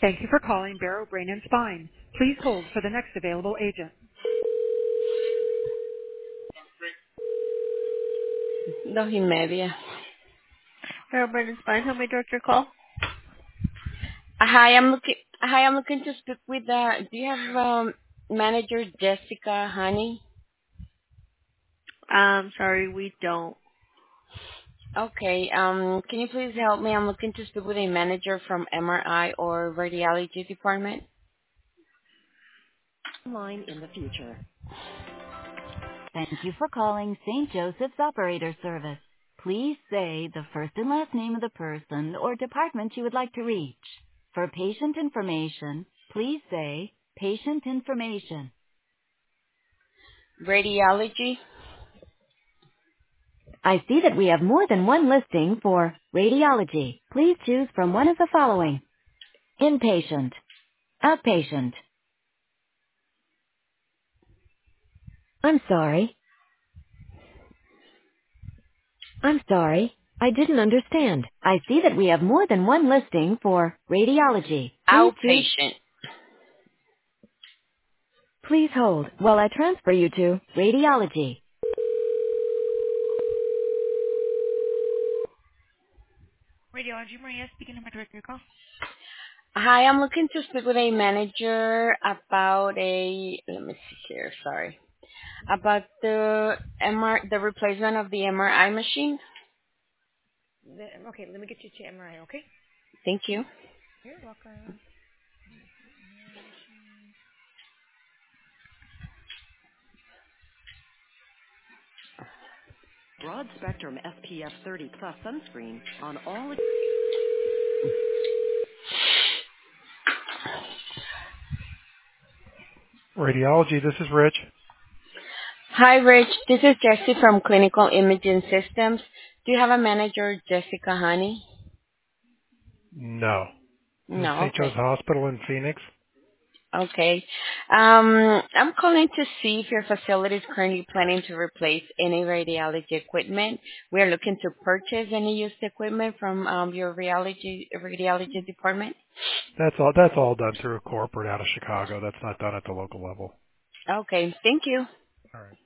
Thank you for calling Barrow Brain and Spine. Please hold for the next available agent. 2:30. Barrow Brain and Spine, how may I direct your call? Hi, I'm looking to speak with do you have manager Jessica Honey? Sorry, we don't. Okay, can you please help me? I'm looking to speak with a manager from MRI or radiology department. Line in the future. Thank you for calling St. Joseph's Operator Service. Please say the first and last name of the person or department you would like to reach. For patient information, please say patient information. Radiology? I see that we have more than one listing for radiology. Please choose from one of the following. Inpatient, outpatient. I'm sorry. I didn't understand. I see that we have more than one listing for radiology. Outpatient. Please hold while I transfer you to radiology. Radiology, Maria speaking. Am I direct your call? Hi, I'm looking to speak with a manager about about the replacement of the MRI machine. Okay, let me get you to MRI, okay? Thank you. You're welcome. Broad spectrum SPF 30 plus sunscreen on all. Radiology, this is Rich. Hi, Rich. This is Jessie from Clinical Imaging Systems. Do you have a manager, Jessica Honey? No. Is this No. St. Joe's Okay. Hospital in Phoenix? Okay. I'm calling to see if your facility is currently planning to replace any radiology equipment. We are looking to purchase any used equipment from your radiology department. That's all done through a corporate out of Chicago. That's not done at the local level. Okay. Thank you. All right.